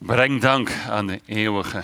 Breng dank aan de eeuwige.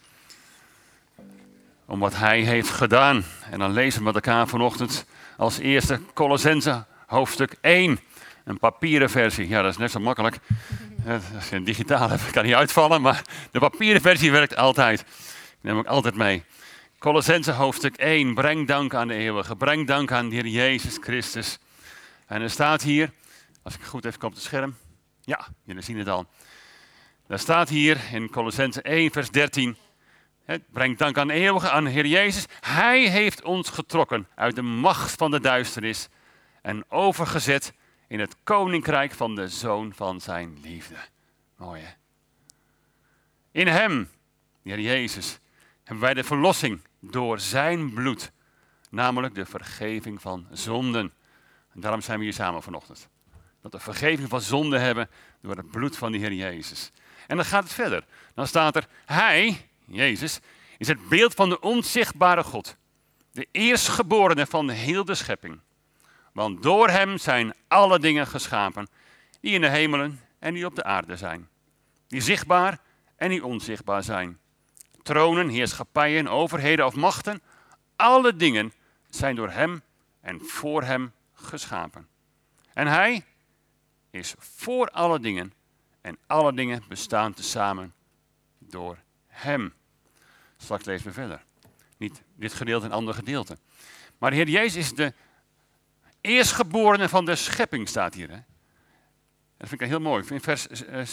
Om wat hij heeft gedaan. En dan lezen we met elkaar vanochtend als eerste Kolossenzen hoofdstuk 1. Een papieren versie. Ja, dat is net zo makkelijk. Als je een digitaal hebt, kan niet uitvallen. Maar de papieren versie werkt altijd. Die neem ik altijd mee. Kolossenzen hoofdstuk 1. Breng dank aan de eeuwige. Breng dank aan de Heer Jezus Christus. En er staat hier, als ik goed even kom op het scherm. Ja, jullie zien het al. Daar staat hier in Kolossenzen 1 vers 13. Breng dank aan de eeuwige, aan de Heer Jezus. Hij heeft ons getrokken uit de macht van de duisternis en overgezet in het koninkrijk van de Zoon van zijn liefde. Mooi hè? In hem, de Heer Jezus, hebben wij de verlossing door zijn bloed. Namelijk de vergeving van zonden. En daarom zijn we hier samen vanochtend. Dat we vergeving van zonden hebben door het bloed van de Heer Jezus. En dan gaat het verder. Dan staat er, hij, Jezus, is het beeld van de onzichtbare God. De eerstgeborene van heel de schepping. Want door hem zijn alle dingen geschapen, die in de hemelen en die op de aarde zijn. Die zichtbaar en die onzichtbaar zijn. Tronen, heerschappijen, overheden of machten, alle dingen zijn door hem en voor hem geschapen. En hij is voor alle dingen en alle dingen bestaan tezamen door hem. Straks lezen we verder. Niet dit gedeelte en ander gedeelte. Maar de Heer Jezus is de eerstgeborene van de schepping, staat hier. Hè? Dat vind ik heel mooi. In vers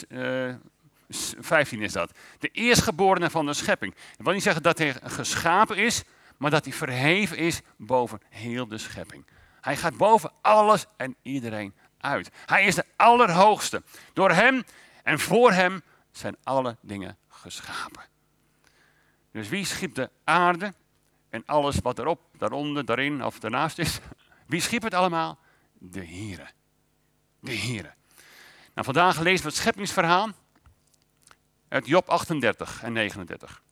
15 is dat. De eerstgeborene van de schepping. Dat wil niet zeggen dat hij geschapen is, maar dat hij verheven is boven heel de schepping. Hij gaat boven alles en iedereen uit. Hij is de allerhoogste. Door hem en voor hem zijn alle dingen geschapen. Dus wie schiep de aarde en alles wat erop, daaronder, daarin of daarnaast is? Wie schiep het allemaal? De Heere. De Heere. Nou, vandaag lezen we het scheppingsverhaal uit Job 38 en 39.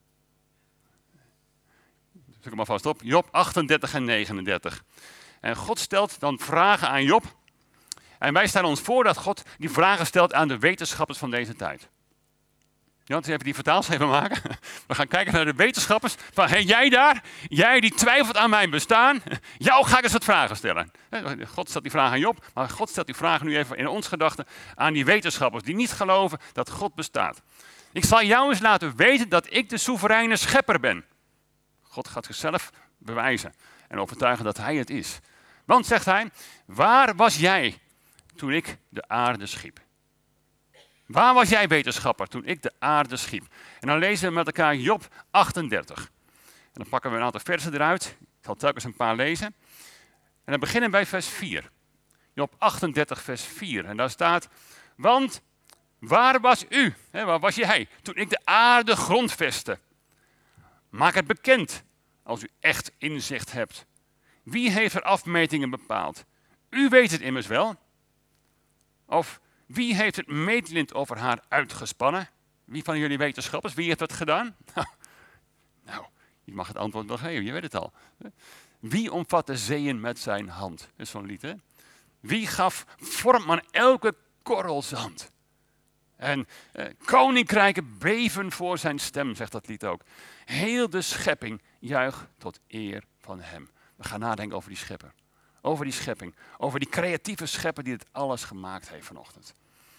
Zoek hem maar vast op. Job 38 en 39. En God stelt dan vragen aan Job. En wij stellen ons voor dat God die vragen stelt aan de wetenschappers van deze tijd. Ja, dus even die vertaalschema maken. We gaan kijken naar de wetenschappers. Van, hey, jij daar, jij die twijfelt aan mijn bestaan. Jou ga ik eens wat vragen stellen. God stelt die vraag aan Job, maar God stelt die vraag nu even in ons gedachten aan die wetenschappers die niet geloven dat God bestaat. Ik zal jou eens laten weten dat ik de soevereine schepper ben. God gaat zichzelf bewijzen en overtuigen dat hij het is. Want, zegt hij, waar was jij toen ik de aarde schiep? Waar was jij, wetenschapper, toen ik de aarde schiep? En dan lezen we met elkaar Job 38. En dan pakken we een aantal versen eruit. Ik zal telkens een paar lezen. En dan beginnen we bij vers 4. Job 38, vers 4. En daar staat, want waar was u, waar was jij, toen ik de aarde grondvestte? Maak het bekend, als u echt inzicht hebt. Wie heeft er afmetingen bepaald? U weet het immers wel. Of wie heeft het meetlint over haar uitgespannen? Wie van jullie wetenschappers, wie heeft dat gedaan? Nou, je mag het antwoord wel geven, je weet het al. Wie omvat de zeeën met zijn hand? Dat is zo'n lied, hè? Wie gaf vorm aan elke korrel zand? En koninkrijken beven voor zijn stem, zegt dat lied ook. Heel de schepping juicht tot eer van hem. We gaan nadenken over die schepper. Over die schepping. Over die creatieve schepper die het alles gemaakt heeft vanochtend.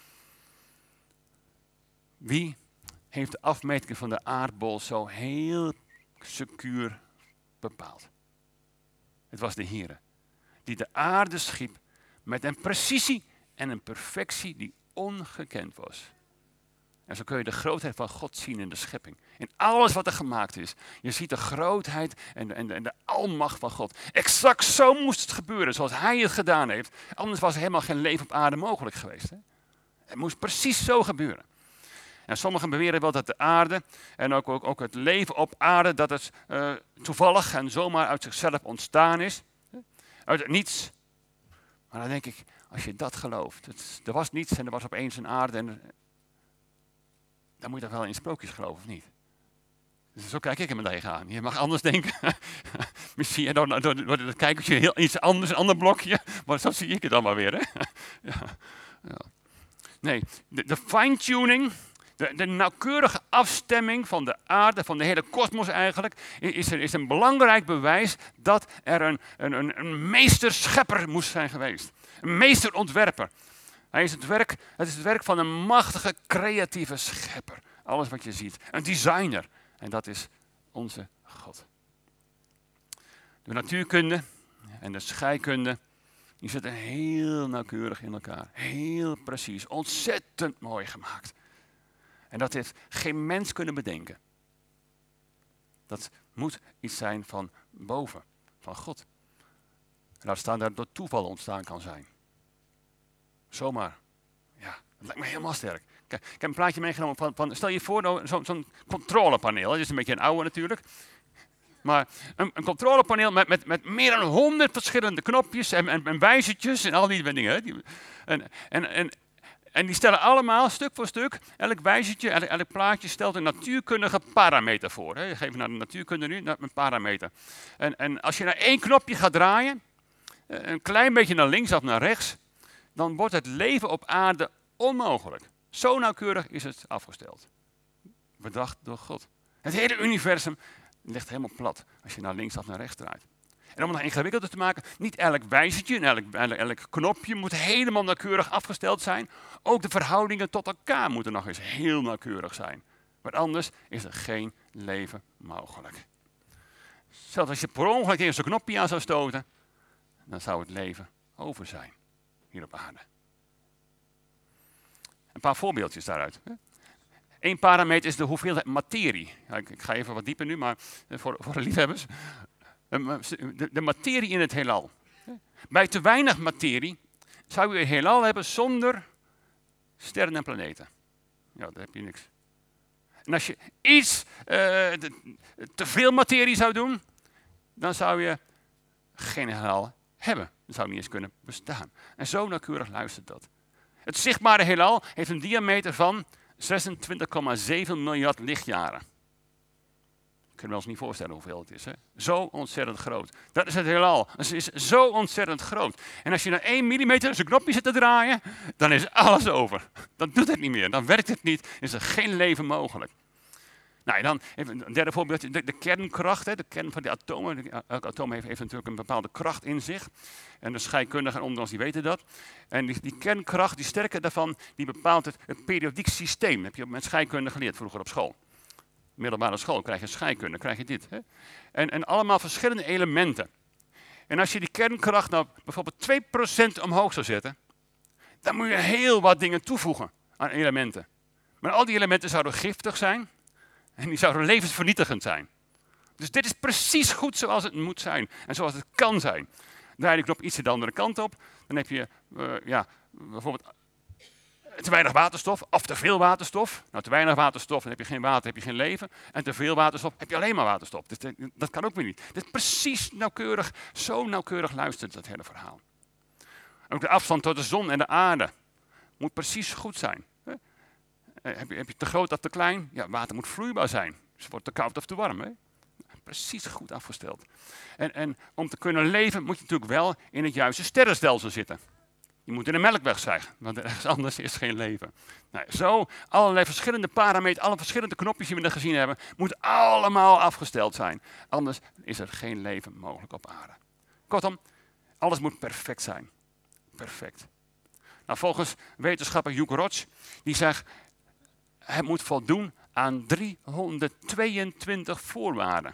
Wie heeft de afmetingen van de aardbol zo heel secuur bepaald? Het was de Heere. Die de aarde schiep met een precisie en een perfectie die ongekend was. En zo kun je de grootheid van God zien in de schepping. In alles wat er gemaakt is. Je ziet de grootheid en de almacht van God. Exact zo moest het gebeuren zoals hij het gedaan heeft. Anders was er helemaal geen leven op aarde mogelijk geweest. Hè? Het moest precies zo gebeuren. En sommigen beweren wel dat de aarde en ook het leven op aarde, dat het toevallig en zomaar uit zichzelf ontstaan is. Uit het niets. Maar dan denk ik, als je dat gelooft. Er was niets en er was opeens een aarde. En dan moet je toch wel in sprookjes geloven, of niet? Dus zo kijk ik er meteen aan. Je mag anders denken. Misschien door het kijkertje heel iets anders, een ander blokje. Maar zo zie ik het dan maar weer. Hè? Ja. Nee, de fine-tuning, De nauwkeurige afstemming van de aarde, van de hele kosmos eigenlijk, is een belangrijk bewijs dat er een meesterschepper moest zijn geweest. Een meesterontwerper. Het is het werk van een machtige, creatieve schepper. Alles wat je ziet. Een designer. En dat is onze God. De natuurkunde en de scheikunde, die zitten heel nauwkeurig in elkaar. Heel precies. Ontzettend mooi gemaakt. En dat heeft geen mens kunnen bedenken. Dat moet iets zijn van boven, van God. En laat staan dat het door toeval ontstaan kan zijn. Zomaar. Ja, dat lijkt me helemaal sterk. Kijk, ik heb een plaatje meegenomen van stel je voor, nou, zo'n controlepaneel. Dat is een beetje een oude natuurlijk. Maar een controlepaneel met meer dan 100 verschillende knopjes en wijzertjes en al die dingen. En die stellen allemaal, stuk voor stuk, elk wijzertje, elk plaatje stelt een natuurkundige parameter voor. Je geeft naar de natuurkunde nu een parameter. En als je naar één knopje gaat draaien, een klein beetje naar links of naar rechts, dan wordt het leven op aarde onmogelijk. Zo nauwkeurig is het afgesteld. Bedacht door God. Het hele universum ligt helemaal plat als je naar links of naar rechts draait. En om het nog ingewikkelder te maken, niet elk wijzertje en elk knopje moet helemaal nauwkeurig afgesteld zijn. Ook de verhoudingen tot elkaar moeten nog eens heel nauwkeurig zijn. Want anders is er geen leven mogelijk. Zelfs als je per ongeluk eens een knopje aan zou stoten, dan zou het leven over zijn hier op aarde. Een paar voorbeeldjes daaruit. Eén parameter is de hoeveelheid materie. Ja, ik ga even wat dieper nu, maar voor de liefhebbers. De materie in het heelal. Bij te weinig materie zou je een heelal hebben zonder sterren en planeten. Ja, dan heb je niks. En als je iets te veel materie zou doen, dan zou je geen heelal hebben. Dan zou het niet eens kunnen bestaan. En zo nauwkeurig luistert dat. Het zichtbare heelal heeft een diameter van 26,7 miljard lichtjaren. Ik kan me ons niet voorstellen hoeveel het is. Hè? Zo ontzettend groot. Dat is het heelal. Het is zo ontzettend groot. En als je naar 1 millimeter zijn knopje zit te draaien, dan is alles over. Dan doet het niet meer. Dan werkt het niet. Is er geen leven mogelijk. Nou, en dan even een derde voorbeeld. De kernkracht, hè, de kern van de atomen. Elk atoom heeft natuurlijk een bepaalde kracht in zich. En de scheikundigen onder ons die weten dat. En die kernkracht, die sterke daarvan, die bepaalt het periodiek systeem. Dat heb je met scheikunde geleerd vroeger op school. Middelbare school krijg je scheikunde, krijg je dit. Hè? En allemaal verschillende elementen. En als je die kernkracht nou bijvoorbeeld 2% omhoog zou zetten, dan moet je heel wat dingen toevoegen aan elementen. Maar al die elementen zouden giftig zijn en die zouden levensvernietigend zijn. Dus dit is precies goed zoals het moet zijn en zoals het kan zijn. Draai je de knop iets de andere kant op, dan heb je bijvoorbeeld te weinig waterstof of te veel waterstof. Nou, te weinig waterstof, dan heb je geen water, heb je geen leven. En te veel waterstof, heb je alleen maar waterstof. Dus dat kan ook weer niet. Dit is precies nauwkeurig, zo nauwkeurig luistert dat hele verhaal. Ook de afstand tot de zon en de aarde moet precies goed zijn. Heb je te groot of te klein? Ja, water moet vloeibaar zijn. Dus het wordt te koud of te warm. Hè? Precies goed afgesteld. En om te kunnen leven moet je natuurlijk wel in het juiste sterrenstelsel zitten. Je moet in de melkweg zijn, want ergens anders is geen leven. Nou, zo, allerlei verschillende parameters, alle verschillende knopjes die we net gezien hebben, moeten allemaal afgesteld zijn. Anders is er geen leven mogelijk op aarde. Kortom, alles moet perfect zijn. Perfect. Nou, volgens wetenschapper Hugh Roach, die zegt, het moet voldoen aan 322 voorwaarden.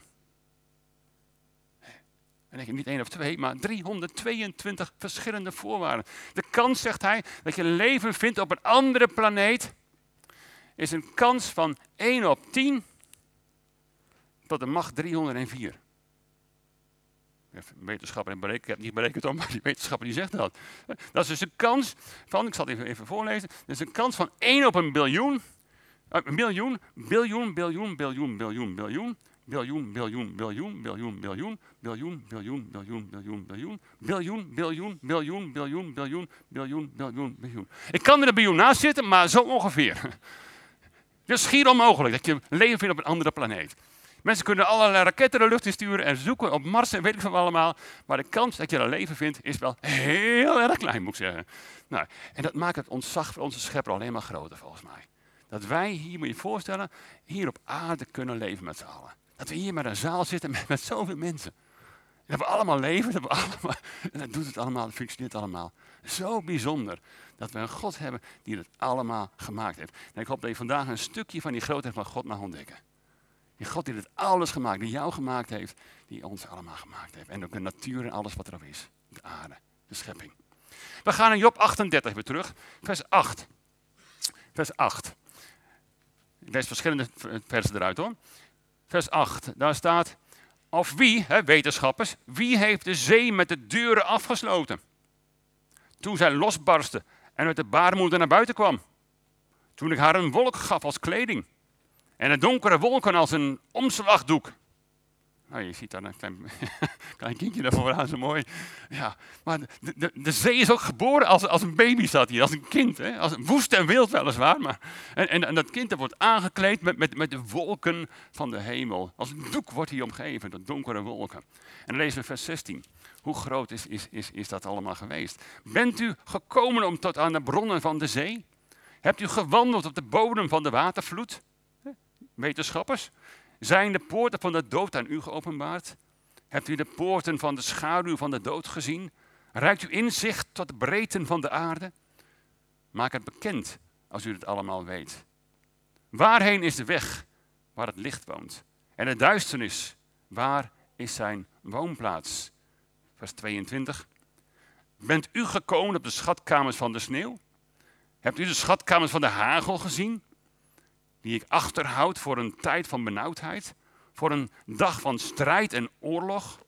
En denk je niet 1 of 2, maar 322 verschillende voorwaarden. De kans, zegt hij, dat je leven vindt op een andere planeet, is een kans van 1 op 10 tot de macht 304. Een wetenschapper heeft berekend, ik heb het niet berekend, maar die wetenschapper die zegt dat. Dat is dus een kans van, ik zal het even voorlezen, dat is een kans van 1 op een biljoen. Een biljoen, biljoen, biljoen, biljoen, biljoen, biljoen. Biljoen, biljoen, biljoen, biljoen, biljoen, biljoen, biljoen, biljoen, biljoen, biljoen, biljoen, biljoen, biljoen, biljoen, biljoen, biljoen, biljoen, biljoen. Ik kan er een biljoen naast zitten, maar zo ongeveer. Het is schier onmogelijk dat je leven vindt op een andere planeet. Mensen kunnen allerlei raketten de lucht in sturen en zoeken op Mars en weet ik veel allemaal. Maar de kans dat je er leven vindt is wel heel erg klein, moet ik zeggen. Nou, en dat maakt het ontzag voor onze schepper alleen maar groter, volgens mij. Dat wij hier, moet je je voorstellen, hier op aarde kunnen leven met z'n allen. Dat we hier met een zaal zitten met zoveel mensen. Dat we allemaal leven, en dat doet het allemaal, dat functioneert allemaal. Zo bijzonder dat we een God hebben die het allemaal gemaakt heeft. En ik hoop dat je vandaag een stukje van die grootheid van God mag ontdekken. Die God die het alles gemaakt, die jou gemaakt heeft, die ons allemaal gemaakt heeft. En ook de natuur en alles wat erop is. De aarde, de schepping. We gaan naar Job 38 weer terug, vers 8. Vers 8. Ik lees verschillende versen eruit hoor. Vers 8, daar staat... Of wie, wetenschappers, wie heeft de zee met de deuren afgesloten? Toen zij losbarstte en uit de baarmoeder naar buiten kwam. Toen ik haar een wolk gaf als kleding. En de donkere wolken als een omslagdoek. Nou, je ziet daar een klein kindje daar vooraan, zo mooi. Ja, maar de zee is ook geboren als een baby staat hier, als een kind. Hè? Als woest en wild weliswaar. Maar, en dat kind dat wordt aangekleed met de wolken van de hemel. Als een doek wordt hij omgeven, door donkere wolken. En dan lezen we vers 16. Hoe groot is dat allemaal geweest? Bent u gekomen om tot aan de bronnen van de zee? Hebt u gewandeld op de bodem van de watervloed? Wetenschappers? Zijn de poorten van de dood aan u geopenbaard? Hebt u de poorten van de schaduw van de dood gezien? Reikt u inzicht tot de breedten van de aarde? Maak het bekend als u het allemaal weet. Waarheen is de weg waar het licht woont? En de duisternis, waar is zijn woonplaats? Vers 22. Bent u gekomen op de schatkamers van de sneeuw? Hebt u de schatkamers van de hagel gezien? Die ik achterhoud voor een tijd van benauwdheid, voor een dag van strijd en oorlog.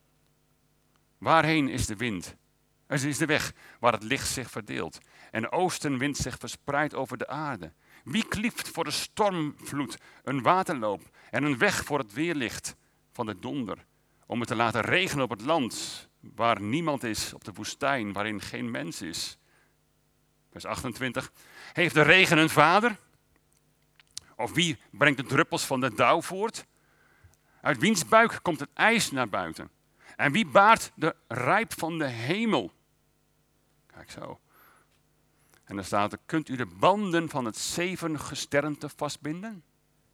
Waarheen is de wind? Er is de weg waar het licht zich verdeelt en de oostenwind zich verspreidt over de aarde. Wie klieft voor de stormvloed, een waterloop en een weg voor het weerlicht van de donder, om het te laten regenen op het land waar niemand is, op de woestijn waarin geen mens is. Vers 28. Heeft de regen een vader? Of wie brengt de druppels van de dauw voort? Uit wiens buik komt het ijs naar buiten? En wie baart de rijp van de hemel? Kijk zo. En dan staat er, kunt u de banden van het zevengesternte vastbinden?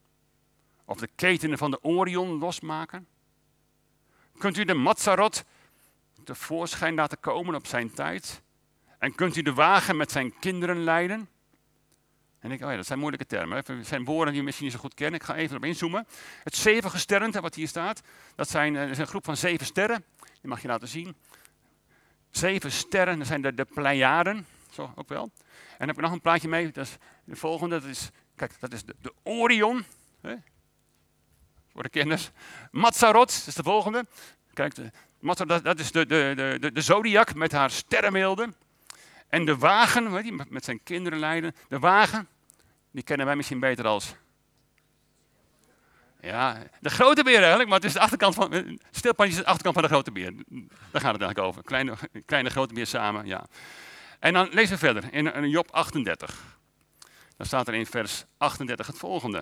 Of de ketenen van de Orion losmaken? Kunt u de Mazzaroth tevoorschijn laten komen op zijn tijd? En kunt u de wagen met zijn kinderen leiden? En ik, dat zijn moeilijke termen. Het zijn woorden die je misschien niet zo goed kennen. Ik ga even op inzoomen. Het zevengesternte, wat hier staat, dat is een groep van 7 sterren. Die mag je laten zien. 7 sterren, dat zijn de Pleiaden. Zo ook wel. En dan heb ik nog een plaatje mee. Dat is de volgende. Dat is de Orion. Hè? Voor de kenners. Mazzaroth, dat is de volgende. Kijk, dat is de zodiac met haar sterrenbeelden. En de wagen, die met zijn kinderen leiden. De wagen, die kennen wij misschien beter als... Ja, de grote beer eigenlijk, maar het is de achterkant van... Stilpandje is de achterkant van de grote beer. Daar gaat het eigenlijk over. Kleine grote beer samen, ja. En dan lezen we verder in Job 38. Dan staat er in vers 38 het volgende.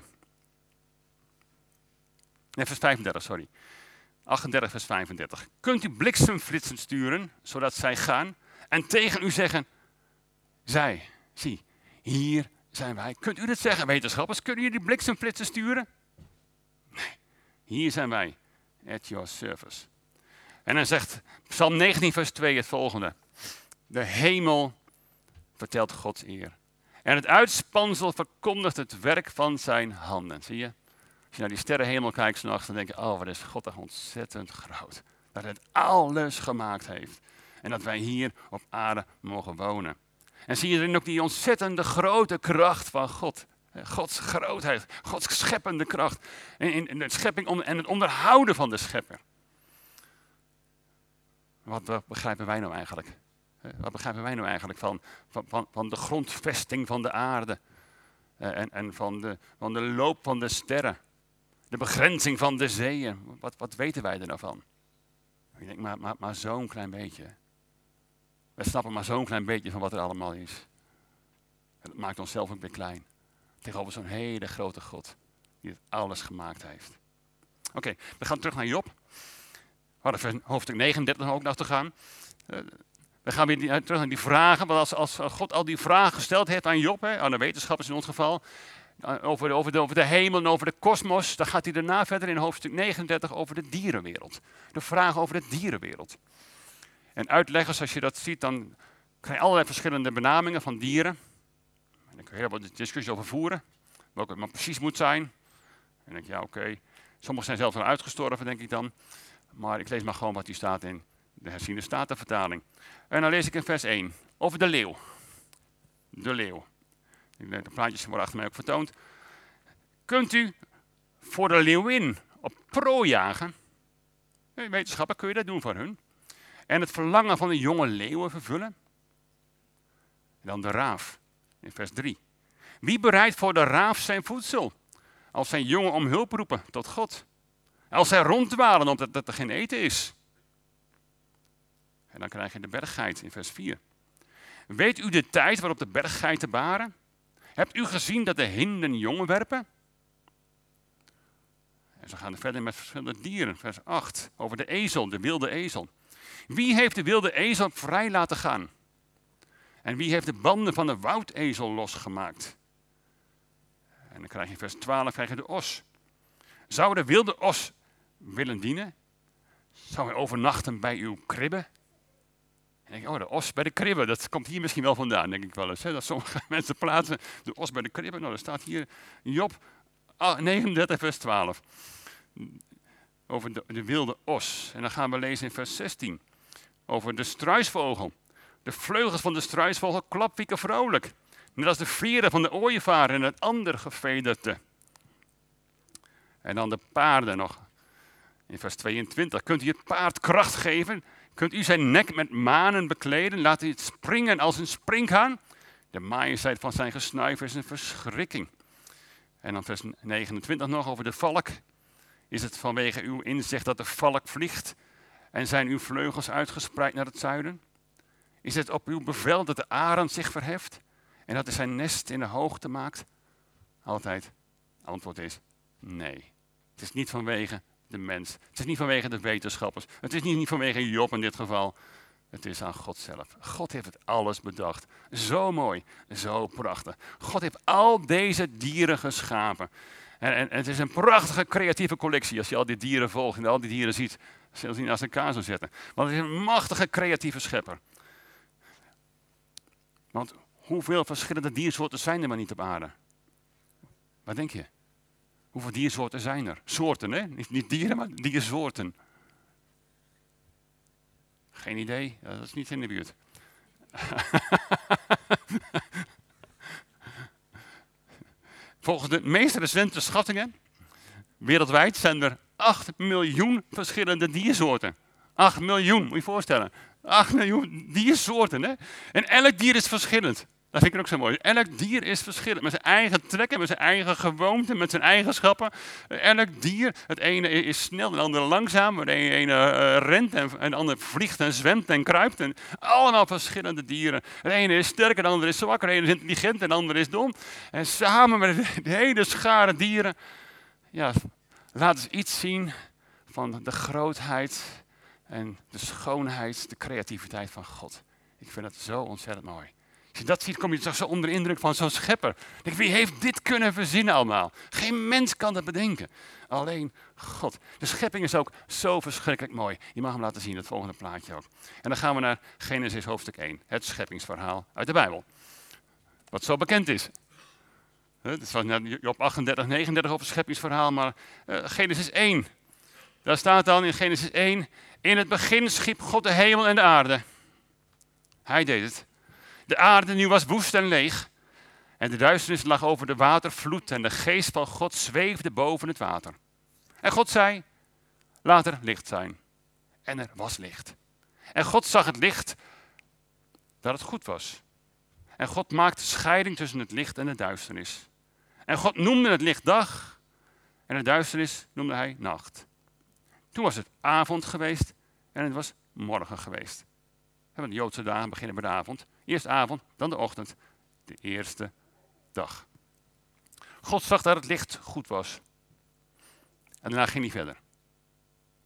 Nee, vers 35, sorry. 38, vers 35. Kunt u bliksemflitsen sturen, zodat zij gaan en tegen u zeggen... Zij, zie, hier zijn wij. Kunt u dat zeggen, wetenschappers? Kunnen jullie bliksemflitsen sturen? Nee, hier zijn wij, at your service. En dan zegt Psalm 19, vers 2 het volgende. De hemel vertelt Gods eer. En het uitspansel verkondigt het werk van zijn handen. Zie je? Als je naar die sterrenhemel kijkt 's nachts, dan denk je, oh, wat is God toch ontzettend groot. Dat hij het alles gemaakt heeft. En dat wij hier op aarde mogen wonen. En zie je erin ook die ontzettende grote kracht van God. Gods grootheid, Gods scheppende kracht. In de schepping en het onderhouden van de schepper. Wat begrijpen wij nou eigenlijk? Wat begrijpen wij nou eigenlijk van de grondvesting van de aarde? En van de loop van de sterren? De begrenzing van de zeeën? Wat weten wij er nou van? Ik denk, maar zo'n klein beetje. We snappen maar zo'n klein beetje van wat er allemaal is. En dat maakt onszelf ook weer klein. Tegenover zo'n hele grote God. Die het alles gemaakt heeft. Oké, we gaan terug naar Job. We hadden hoofdstuk 39 ook nog te gaan. We gaan weer terug naar die vragen. Want als God al die vragen gesteld heeft aan Job, aan de wetenschappers in ons geval, over de hemel en over de kosmos, dan gaat hij daarna verder in hoofdstuk 39 over de dierenwereld. De vragen over de dierenwereld. En uitleggers, als je dat ziet, dan krijg je allerlei verschillende benamingen van dieren. En daar kun je heel wat discussie over voeren, welke het maar precies moet zijn. En dan denk je, ja oké. Sommigen zijn zelfs al uitgestorven, denk ik dan. Maar ik lees maar gewoon wat hier staat in de herziene statenvertaling. En dan lees ik in vers 1 over de leeuw. De leeuw. De plaatjes worden achter mij ook vertoond. Kunt u voor de leeuwin op prooi jagen? Wetenschappen, kun je dat doen voor hun? En het verlangen van de jonge leeuwen vervullen? En dan de raaf, in vers 3. Wie bereidt voor de raaf zijn voedsel? Als zijn jongen om hulp roepen tot God. Als zij ronddwalen omdat er geen eten is. En dan krijg je de berggeit in vers 4. Weet u de tijd waarop de berggeiten baren? Hebt u gezien dat de hinden jongen werpen? En ze gaan verder met verschillende dieren. Vers 8, over de ezel, de wilde ezel. Wie heeft de wilde ezel vrij laten gaan? En wie heeft de banden van de woudezel losgemaakt? En dan krijg je vers 12, krijg je de os. Zou de wilde os willen dienen? Zou hij overnachten bij uw kribbe? En denk ik, oh, de os bij de kribbe, dat komt hier misschien wel vandaan, denk ik wel eens. Hè? Dat sommige mensen plaatsen de os bij de kribbe. Nou, dat staat hier Job 39, vers 12. Over de wilde os. En dan gaan we lezen in vers 16. Over de struisvogel. De vleugels van de struisvogel klapwieken vrolijk. Net als de veren van de ooievaar en het ander gevederte. En dan de paarden nog. In vers 22. Kunt u het paard kracht geven? Kunt u zijn nek met manen bekleden? Laat u het springen als een sprinkhaan? De majesteit van zijn gesnuif is een verschrikking. En dan vers 29 nog over de valk. Is het vanwege uw inzicht dat de valk vliegt? En zijn uw vleugels uitgespreid naar het zuiden? Is het op uw bevel dat de arend zich verheft? En dat hij zijn nest in de hoogte maakt? Altijd. Antwoord is nee. Het is niet vanwege de mens. Het is niet vanwege de wetenschappers. Het is niet vanwege Job in dit geval. Het is aan God zelf. God heeft het alles bedacht. Zo mooi, zo prachtig. God heeft al deze dieren geschapen. En het is een prachtige creatieve collectie. Als je al die dieren volgt en al die dieren ziet, zelfs niet naast elkaar zou zetten. Want het is een machtige creatieve schepper. Want hoeveel verschillende diersoorten zijn er maar niet op aarde? Wat denk je? Hoeveel diersoorten zijn er? Soorten, hè? Niet dieren, maar diersoorten. Geen idee, dat is niet in de buurt. Volgens de meest recente schattingen, wereldwijd zijn er 8 miljoen verschillende diersoorten. 8 miljoen, moet je je voorstellen. 8 miljoen diersoorten, hè? En elk dier is verschillend. Dat vind ik ook zo mooi. Elk dier is verschillend. Met zijn eigen trekken, met zijn eigen gewoonten, met zijn eigenschappen. Elk dier, het ene is snel, het andere langzaam. De ene rent en de andere vliegt en zwemt en kruipt. En allemaal verschillende dieren. Het ene is sterker, de andere is zwakker. De ene is intelligent en de andere is dom. En samen met de hele schare dieren, ja, laten ze iets zien van de grootheid en de schoonheid, de creativiteit van God. Ik vind het zo ontzettend mooi. Als je dat ziet, kom je toch zo onder de indruk van zo'n schepper. Denk, wie heeft dit kunnen verzinnen allemaal? Geen mens kan dat bedenken. Alleen God. De schepping is ook zo verschrikkelijk mooi. Je mag hem laten zien, het volgende plaatje ook. En dan gaan we naar Genesis hoofdstuk 1. Het scheppingsverhaal uit de Bijbel. Wat zo bekend is. Het is van Job 38, 39 over het scheppingsverhaal, maar Genesis 1. Daar staat dan in Genesis 1. In het begin schiep God de hemel en de aarde. Hij deed het. De aarde nu was woest en leeg. En de duisternis lag over de watervloed. En de geest van God zweefde boven het water. En God zei, laat er licht zijn. En er was licht. En God zag het licht dat het goed was. En God maakte scheiding tussen het licht en de duisternis. En God noemde het licht dag. En de duisternis noemde hij nacht. Toen was het avond geweest en het was morgen geweest. De Joodse dagen beginnen bij de avond. Eerst avond, dan de ochtend. De eerste dag. God zag dat het licht goed was. En daarna ging hij verder.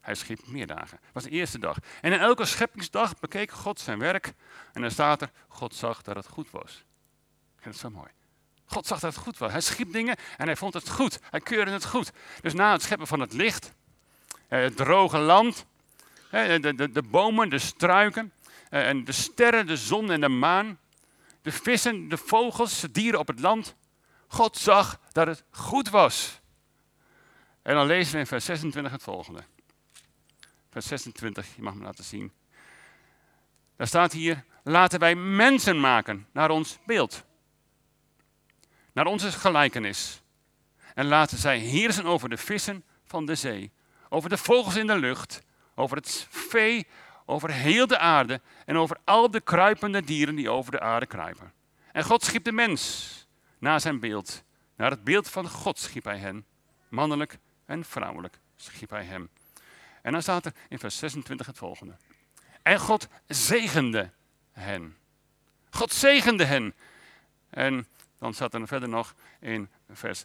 Hij schiep meer dagen. Dat was de eerste dag. En in elke scheppingsdag bekeek God zijn werk. En dan staat er, God zag dat het goed was. Ik vind het zo mooi. God zag dat het goed was. Hij schiep dingen en hij vond het goed. Hij keurde het goed. Dus na het scheppen van het licht, het droge land, de bomen, de struiken, en de sterren, de zon en de maan, de vissen, de vogels, de dieren op het land. God zag dat het goed was. En dan lezen we in vers 26 het volgende. Vers 26, je mag me laten zien. Daar staat hier, laten wij mensen maken naar ons beeld. Naar onze gelijkenis. En laten zij heersen over de vissen van de zee. Over de vogels in de lucht. Over het vee. Over heel de aarde. En over al de kruipende dieren die over de aarde kruipen. En God schiep de mens. Naar zijn beeld. Naar het beeld van God schiep hij hen. Mannelijk en vrouwelijk schiep hij hem. En dan staat er in vers 26 het volgende. En God zegende hen. God zegende hen. En dan staat er verder nog in vers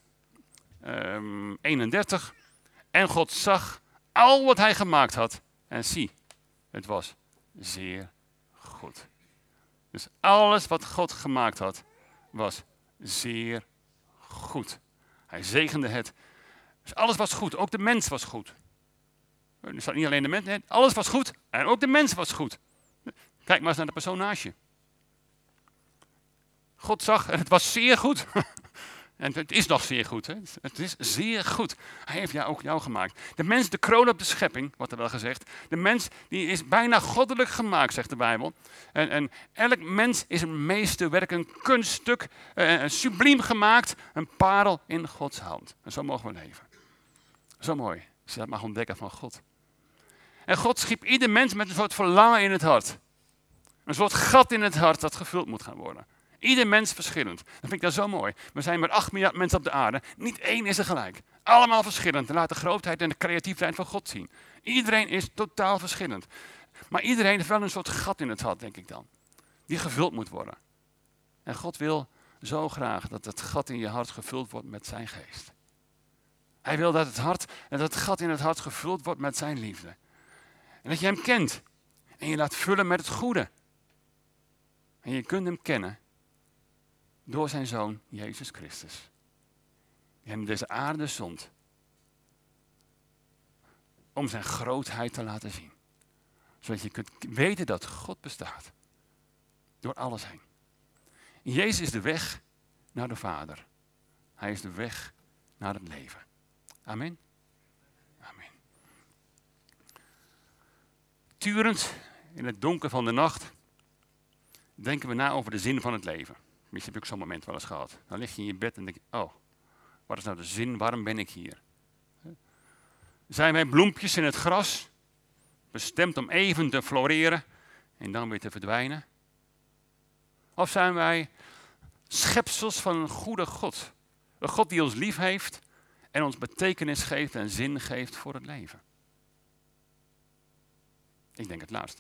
31. En God zag al wat hij gemaakt had. En zie, het was zeer goed. Dus alles wat God gemaakt had, was zeer goed. Hij zegende het. Dus alles was goed. Ook de mens was goed. Er staat niet alleen de mens. Nee, alles was goed. En ook de mens was goed. Kijk maar eens naar de persoon naast je. God zag en het was zeer goed. En het is nog zeer goed. Hè? Het is zeer goed. Hij heeft ook jou gemaakt. De mens, de kroon op de schepping, wordt er wel gezegd. De mens die is bijna goddelijk gemaakt, zegt de Bijbel. En elk mens is een meesterwerk, een kunststuk, een subliem gemaakt. Een parel in Gods hand. En zo mogen we leven. Zo mooi. Als je dat mag ontdekken van God. En God schiep ieder mens met een soort verlangen in het hart. Een soort gat in het hart dat gevuld moet gaan worden. Ieder mens verschillend. Dat vind ik dat zo mooi. We zijn met 8 miljard mensen op de aarde. Niet één is er gelijk. Allemaal verschillend. En laat de grootheid en de creativiteit van God zien. Iedereen is totaal verschillend. Maar iedereen heeft wel een soort gat in het hart, denk ik dan. Die gevuld moet worden. En God wil zo graag dat het gat in je hart gevuld wordt met zijn geest. Hij wil dat het gat in het hart gevuld wordt met zijn liefde. En dat je hem kent. En je laat vullen met het goede. En je kunt hem kennen door zijn Zoon, Jezus Christus. Die hem deze aarde zond. Om zijn grootheid te laten zien. Zodat je kunt weten dat God bestaat. Door alles heen. Jezus is de weg naar de Vader. Hij is de weg naar het leven. Amen. Amen. Turend in het donker van de nacht denken we na over de zin van het leven. Misschien heb ik zo'n moment wel eens gehad. Dan lig je in je bed en denk je, oh, wat is nou de zin, waarom ben ik hier? Zijn wij bloempjes in het gras, bestemd om even te floreren en dan weer te verdwijnen? Of zijn wij schepsels van een goede God? Een God die ons lief heeft en ons betekenis geeft en zin geeft voor het leven. Ik denk het laatste.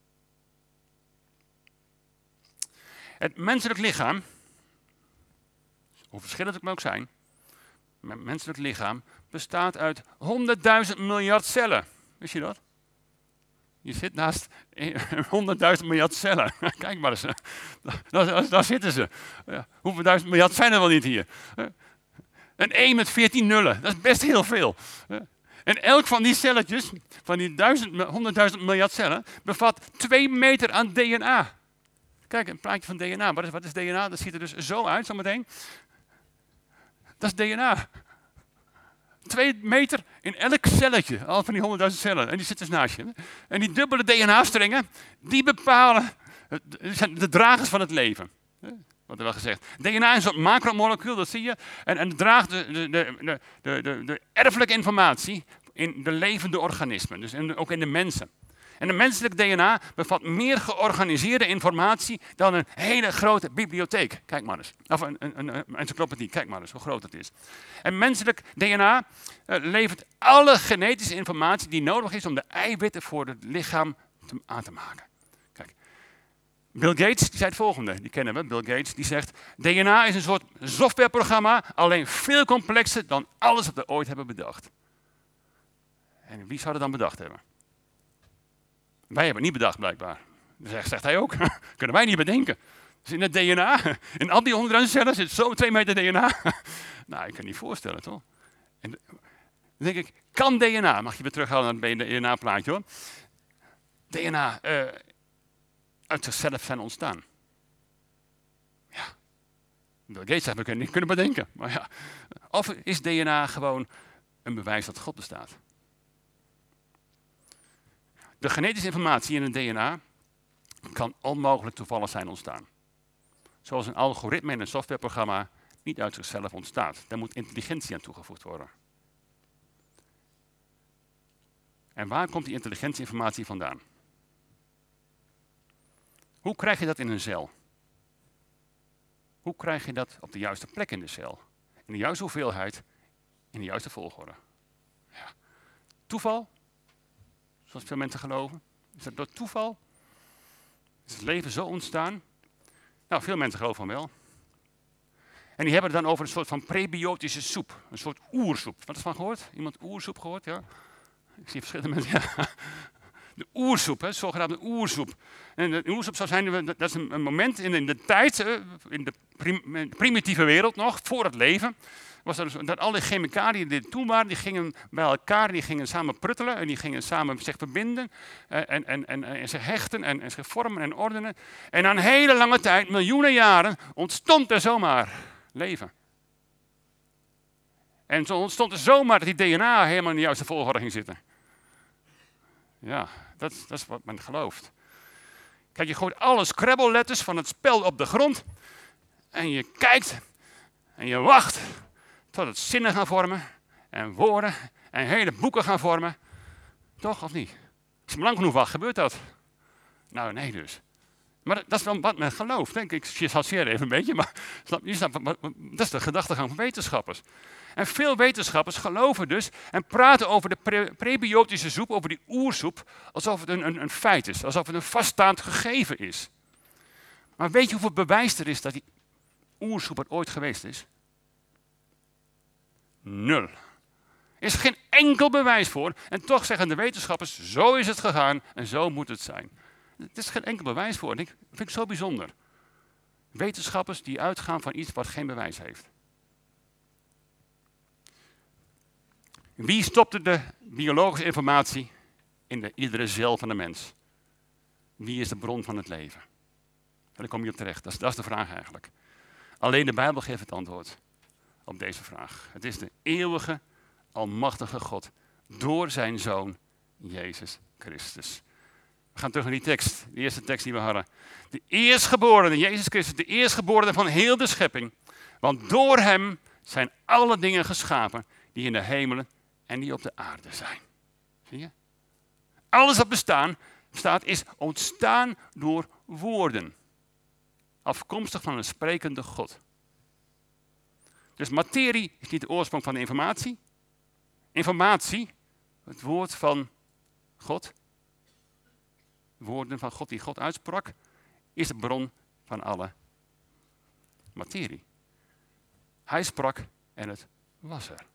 Het menselijk lichaam, hoe verschillend het ook zijn, het menselijk lichaam bestaat uit 100.000 miljard cellen. Wist je dat? Je zit naast 100.000 miljard cellen. Kijk maar eens. Daar zitten ze. Ja, hoeveel duizend miljard zijn er wel niet hier? Een 1 met 14 nullen. Dat is best heel veel. En elk van die celletjes, van die 100.000 miljard cellen, bevat 2 meter aan DNA. Kijk, een plaatje van DNA. Wat is DNA? Dat ziet er dus zo uit, zometeen. Dat is DNA. 2 meter in elk celletje, al van die 100.000 cellen. En die zitten dus naast je. En die dubbele DNA-strengen, die bepalen de dragers van het leven. Wat er wel gezegd. DNA is een soort macromolecuul, dat zie je. En het draagt de erfelijke informatie in de levende organismen. Dus ook in de mensen. En een menselijk DNA bevat meer georganiseerde informatie dan een hele grote bibliotheek. Kijk maar eens. Of een encyclopedie. Kijk maar eens hoe groot het is. En menselijk DNA levert alle genetische informatie die nodig is om de eiwitten voor het lichaam aan te maken. Kijk. Bill Gates die zei het volgende. Die kennen we. Bill Gates die zegt: DNA is een soort softwareprogramma, alleen veel complexer dan alles wat we ooit hebben bedacht. En wie zou dat dan bedacht hebben? Wij hebben het niet bedacht, blijkbaar. Zegt hij ook. Kunnen wij niet bedenken. Dus in het DNA, in al die 100.000 cellen zit zo 2 meter DNA. Nou, ik kan het niet voorstellen, toch? En dan denk ik, kan DNA, mag je weer terughalen naar het DNA-plaatje hoor. DNA uit zichzelf zijn ontstaan. Ja, Bill Gates zegt, we kunnen niet kunnen bedenken. Maar ja, of is DNA gewoon een bewijs dat God bestaat? De genetische informatie in het DNA kan onmogelijk toevallig zijn ontstaan. Zoals een algoritme in een softwareprogramma niet uit zichzelf ontstaat. Daar moet intelligentie aan toegevoegd worden. En waar komt die intelligentieinformatie vandaan? Hoe krijg je dat in een cel? Hoe krijg je dat op de juiste plek in de cel? In de juiste hoeveelheid, in de juiste volgorde? Ja. Toeval? Zoals veel mensen geloven. Is dat door toeval? Is het leven zo ontstaan? Nou, veel mensen geloven van wel. En die hebben het dan over een soort van prebiotische soep. Een soort oersoep. Wat is van gehoord? Iemand oersoep gehoord? Ja? Ik zie verschillende mensen. Ja. De oersoep, hè, zogenaamde oersoep. En de oersoep zou zijn, dat is een moment in de tijd, in de primitieve wereld nog, voor het leven. Was dat alle chemicaliën die er toen waren, die gingen bij elkaar, die gingen samen pruttelen en die gingen samen zich verbinden en zich hechten en zich vormen en ordenen. En na een hele lange tijd, miljoenen jaren, ontstond er zomaar leven. En zo ontstond er zomaar dat die DNA helemaal in de juiste volgorde ging zitten. Ja, dat is wat men gelooft. Kijk, je gooit alle Scrabble-letters van het spel op de grond en je kijkt en je wacht tot het zinnen gaan vormen en woorden en hele boeken gaan vormen. Toch of niet? Als je lang genoeg wacht, gebeurt dat. Nou, nee dus. Maar dat is wel wat men gelooft, denk ik. Je chanceer even een beetje, maar dat is de gedachtegang van wetenschappers. En veel wetenschappers geloven dus en praten over de prebiotische soep, over die oersoep, alsof het een feit is, alsof het een vaststaand gegeven is. Maar weet je hoeveel bewijs er is dat die oersoep er ooit geweest is? 0. Er is geen enkel bewijs voor en toch zeggen de wetenschappers, zo is het gegaan en zo moet het zijn. Er is geen enkel bewijs voor. Dat vind ik zo bijzonder. Wetenschappers die uitgaan van iets wat geen bewijs heeft. Wie stopte de biologische informatie in iedere cel van de mens? Wie is de bron van het leven? Daar kom je op terecht. Dat is de vraag eigenlijk. Alleen de Bijbel geeft het antwoord op deze vraag. Het is de eeuwige, almachtige God door zijn Zoon, Jezus Christus. We gaan terug naar die tekst, de eerste tekst die we hadden. De eerstgeborene, Jezus Christus, de eerstgeborene van heel de schepping. Want door hem zijn alle dingen geschapen die in de hemelen en die op de aarde zijn. Zie je? Alles wat bestaat is ontstaan door woorden. Afkomstig van een sprekende God. Dus materie is niet de oorsprong van de informatie. Informatie, het woord van God, woorden van God die God uitsprak, is de bron van alle materie. Hij sprak en het was er.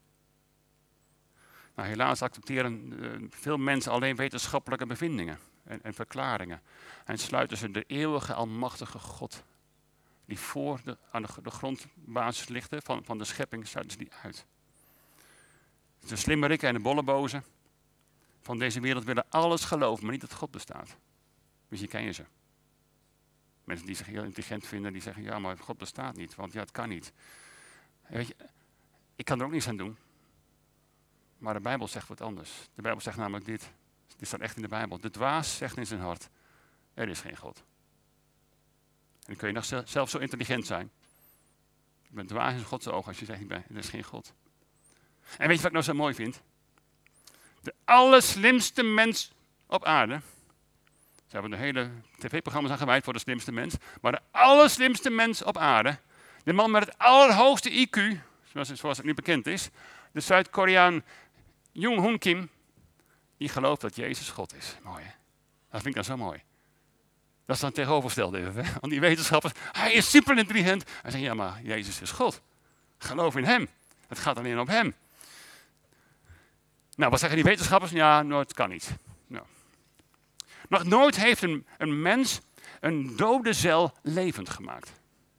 Nou, helaas accepteren veel mensen alleen wetenschappelijke bevindingen en verklaringen. En sluiten ze de eeuwige, almachtige God, die aan de grondbasis ligt van de schepping, sluiten ze die uit. De slimmerikken en de bollebozen van deze wereld willen alles geloven, maar niet dat God bestaat. Misschien ken je ze. Mensen die zich heel intelligent vinden, die zeggen, ja, maar God bestaat niet, want ja, het kan niet. Weet je, ik kan er ook niets aan doen. Maar de Bijbel zegt wat anders. De Bijbel zegt namelijk dit. Dit staat echt in de Bijbel. De dwaas zegt in zijn hart, er is geen God. En dan kun je nog zelf zo intelligent zijn. Je bent dwaas in Gods ogen als je zegt, er is geen God. En weet je wat ik nou zo mooi vind? De allerslimste mens op aarde. Ze hebben de hele tv-programma's aan gewijd voor de slimste mens. Maar de allerslimste mens op aarde. De man met het allerhoogste IQ, zoals het nu bekend is. De Zuid-Koreaan Jong-Hoon Kim. Die gelooft dat Jezus God is. Mooi hè? Dat vind ik dan zo mooi. Dat is dan tegenovergesteld even. Hè? Want die wetenschappers, hij is super intelligent. Hij zegt, ja maar Jezus is God. Geloof in hem. Het gaat alleen op hem. Nou, wat zeggen die wetenschappers? Ja, nou, het kan niet. Nou. Nog nooit heeft een mens een dode cel levend gemaakt.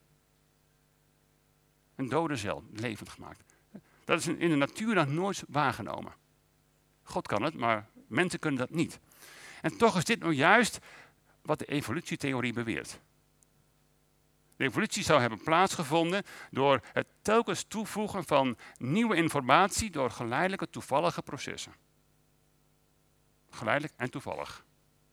Een dode cel levend gemaakt. Dat is in de natuur nog nooit waargenomen. God kan het, maar mensen kunnen dat niet. En toch is dit nou juist wat de evolutietheorie beweert. De evolutie zou hebben plaatsgevonden door het telkens toevoegen van nieuwe informatie door geleidelijke toevallige processen. Geleidelijk en toevallig.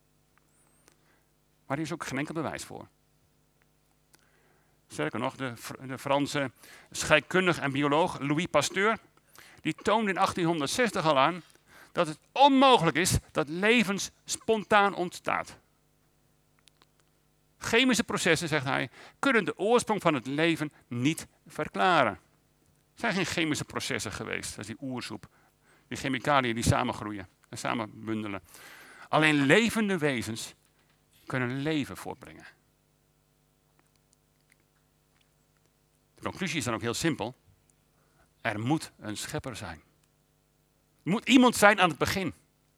Maar er is ook geen enkel bewijs voor. Sterker nog, de Franse scheikundige en bioloog Louis Pasteur, die toonde in 1860 al aan dat het onmogelijk is dat levens spontaan ontstaat. Chemische processen, zegt hij, kunnen de oorsprong van het leven niet verklaren. Er zijn geen chemische processen geweest, dat is die oersoep. Die chemicaliën die samengroeien en samen bundelen. Alleen levende wezens kunnen leven voortbrengen. De conclusie is dan ook heel simpel. Er moet een schepper zijn. Er moet iemand zijn aan het begin.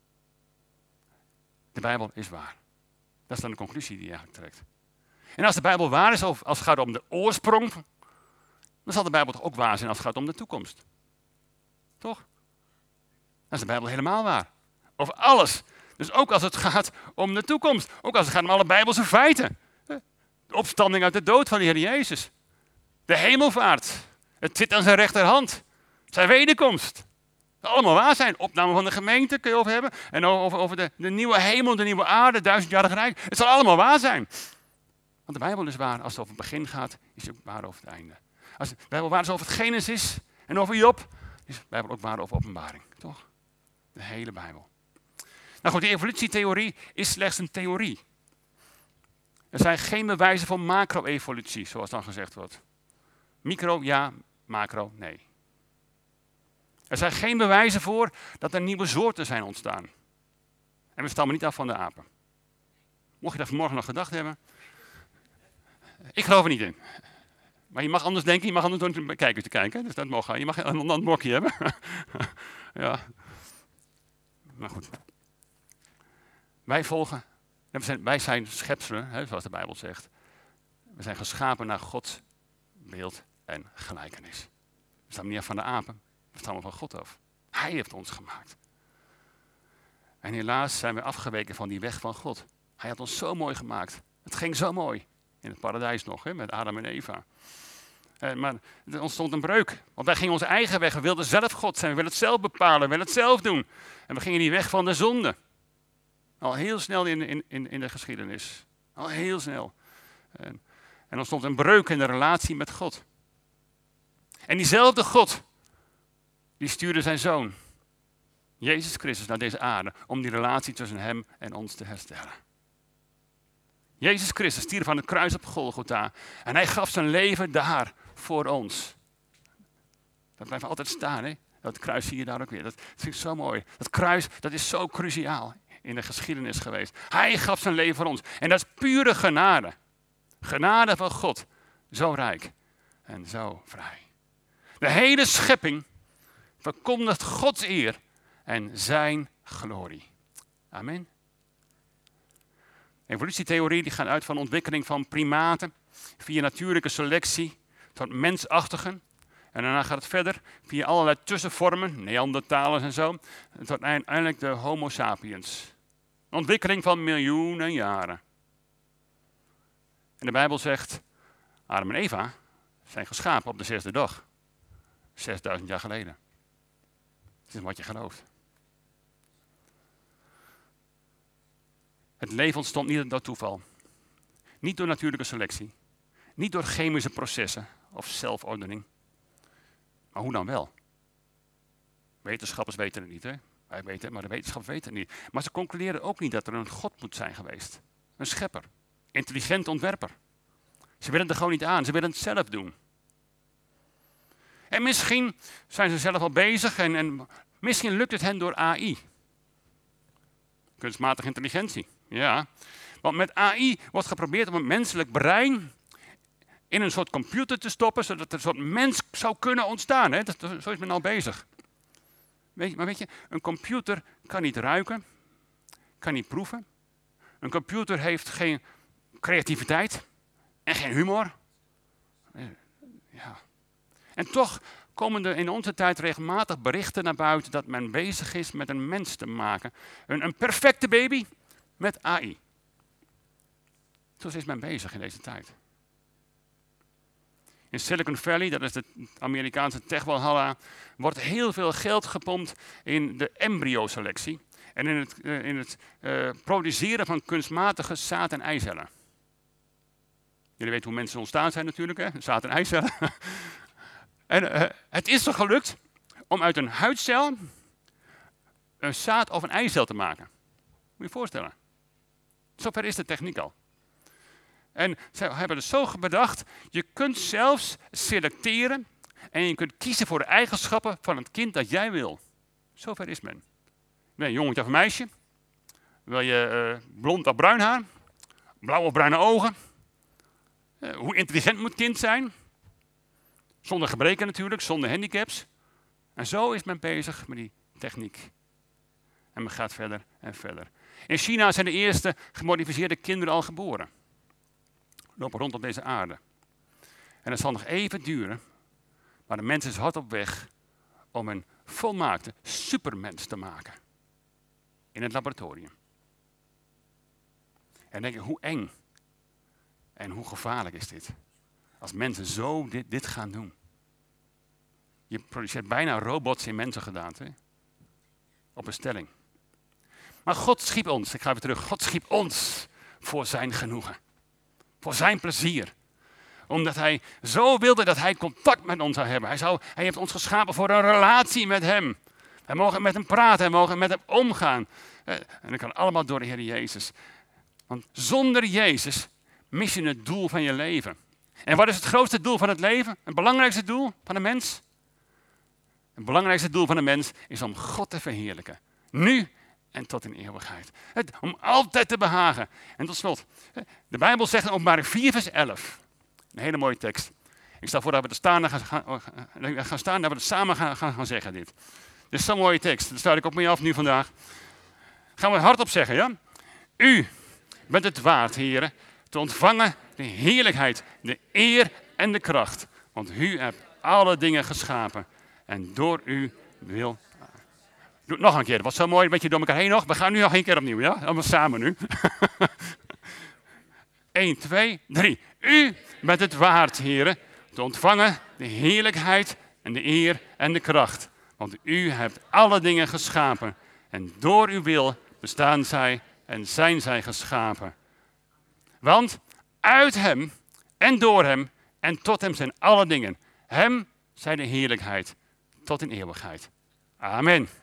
De Bijbel is waar. Dat is dan de conclusie die je eigenlijk trekt. En als de Bijbel waar is, als het gaat om de oorsprong, dan zal de Bijbel toch ook waar zijn als het gaat om de toekomst. Toch? Dan is de Bijbel helemaal waar. Over alles. Dus ook als het gaat om de toekomst. Ook als het gaat om alle Bijbelse feiten. De opstanding uit de dood van de Heer Jezus. De hemelvaart. Het zit aan zijn rechterhand. Zijn wederkomst. Dat allemaal waar zijn. Opname van de gemeente kun je over hebben. En over de nieuwe hemel, de nieuwe aarde, 1000-jarig rijk. Het zal allemaal waar zijn. Want de Bijbel is waar. Als het over het begin gaat, is het ook waar over het einde. Als de Bijbel waar is over het Genesis en over Job, is de Bijbel ook waar over openbaring. Toch? De hele Bijbel. Nou goed, die evolutietheorie is slechts een theorie. Er zijn geen bewijzen voor macro-evolutie, zoals dan gezegd wordt. Micro, ja. Macro, nee. Er zijn geen bewijzen voor dat er nieuwe soorten zijn ontstaan. En we stammen niet af van de apen. Mocht je dat vanmorgen nog gedacht hebben. Ik geloof er niet in. Maar je mag anders denken, je mag anders door een kijker te kijken. Dus dat mag. Je mag een ander blokje hebben. Ja. Maar goed. Wij zijn schepselen, zoals de Bijbel zegt. We zijn geschapen naar Gods beeld en gelijkenis. We stammen niet af van de apen, we stammen van God af. Hij heeft ons gemaakt. En helaas zijn we afgeweken van die weg van God. Hij had ons zo mooi gemaakt. Het ging zo mooi. In het paradijs nog, met Adam en Eva. Maar er ontstond een breuk. Want wij gingen onze eigen weg. We wilden zelf God zijn. We wilden het zelf bepalen. We wilden het zelf doen. En we gingen die weg van de zonde. Al heel snel in de geschiedenis. Al heel snel. En er ontstond een breuk in de relatie met God. En diezelfde God, die stuurde zijn zoon, Jezus Christus, naar deze aarde. Om die relatie tussen hem en ons te herstellen. Jezus Christus stierf aan het kruis op Golgotha. En hij gaf zijn leven daar voor ons. Dat blijft altijd staan, hè? Dat kruis zie je daar ook weer. Dat vind ik zo mooi. Dat kruis, dat is zo cruciaal in de geschiedenis geweest. Hij gaf zijn leven voor ons. En dat is pure genade. Genade van God. Zo rijk en zo vrij. De hele schepping verkondigt Gods eer en zijn glorie. Amen. De evolutietheorie die gaat uit van de ontwikkeling van primaten via natuurlijke selectie tot mensachtigen. En daarna gaat het verder via allerlei tussenvormen, Neandertalers en zo, tot uiteindelijk de Homo sapiens. Een ontwikkeling van miljoenen jaren. En de Bijbel zegt, Adam en Eva zijn geschapen op de 6e dag. 6000 jaar geleden. Dat is wat je gelooft. Het leven ontstond niet door toeval. Niet door natuurlijke selectie. Niet door chemische processen of zelfordening. Maar hoe dan wel? Wetenschappers weten het niet, hè? Wij weten het, maar de wetenschappers weten het niet. Maar ze concluderen ook niet dat er een God moet zijn geweest. Een schepper. Intelligent ontwerper. Ze willen het er gewoon niet aan. Ze willen het zelf doen. En misschien zijn ze zelf al bezig en misschien lukt het hen door AI. Kunstmatige intelligentie. Ja. Want met AI wordt geprobeerd om het menselijk brein in een soort computer te stoppen, zodat er een soort mens zou kunnen ontstaan. Hè? Zo is men al bezig. Weet je, een computer kan niet ruiken, kan niet proeven. Een computer heeft geen creativiteit en geen humor. Ja. En toch komen er in onze tijd regelmatig berichten naar buiten dat men bezig is met een mens te maken. Een perfecte baby met AI. Zo is men bezig in deze tijd. In Silicon Valley, dat is de Amerikaanse tech-walhalla, wordt heel veel geld gepompt in de embryoselectie en in het produceren van kunstmatige zaad- en eicellen. Jullie weten hoe mensen ontstaan zijn natuurlijk, hè? Zaad- en eicellen. En het is er gelukt om uit een huidcel een zaad- of een eicel te maken. Moet je je voorstellen. Zover is de techniek al. En ze hebben het zo bedacht, je kunt zelfs selecteren en je kunt kiezen voor de eigenschappen van het kind dat jij wil. Zover is men. Ben je een jongetje of een meisje? Wil je blond of bruin haar? Blauwe of bruine ogen? Hoe intelligent moet het kind zijn? Zonder gebreken natuurlijk, zonder handicaps. En zo is men bezig met die techniek. En men gaat verder en verder. In China zijn de eerste gemodificeerde kinderen al geboren. Lopen rond op deze aarde. En het zal nog even duren, maar de mens is hard op weg om een volmaakte supermens te maken. In het laboratorium. En denk je, hoe eng en hoe gevaarlijk is dit? Als mensen zo dit gaan doen. Je produceert bijna robots in mensengedaante. Op bestelling. Maar God schiep ons, ik ga weer terug. God schiep ons voor zijn genoegen. Voor zijn plezier. Omdat hij zo wilde dat hij contact met ons zou hebben. Hij heeft ons geschapen voor een relatie met hem. Wij mogen met hem praten, wij mogen met hem omgaan. En dat kan allemaal door de Heer Jezus. Want zonder Jezus mis je het doel van je leven. En wat is het grootste doel van het leven? Het belangrijkste doel van de mens? Het belangrijkste doel van de mens is om God te verheerlijken. Nu en tot in eeuwigheid. Om altijd te behagen. En tot slot, de Bijbel zegt in Openbaring 4 vers 11. Een hele mooie tekst. Ik stel voor dat we er gaan staan en dat we het samen gaan zeggen dit. Dit is zo'n mooie tekst. Daar sluit ik op mee af nu vandaag. Gaan we hardop zeggen, ja? U bent het waard, heren, te ontvangen de heerlijkheid, de eer en de kracht. Want u hebt alle dingen geschapen. En door u wil... Doe het nog een keer, dat was zo mooi, een beetje door elkaar heen nog. We gaan nu nog een keer opnieuw, ja? Allemaal samen nu. 1, 2, 3. U bent het waard, heren, te ontvangen de heerlijkheid en de eer en de kracht. Want u hebt alle dingen geschapen. En door uw wil bestaan zij en zijn zij geschapen. Want uit hem en door hem en tot hem zijn alle dingen. Hem zij de heerlijkheid tot in eeuwigheid. Amen.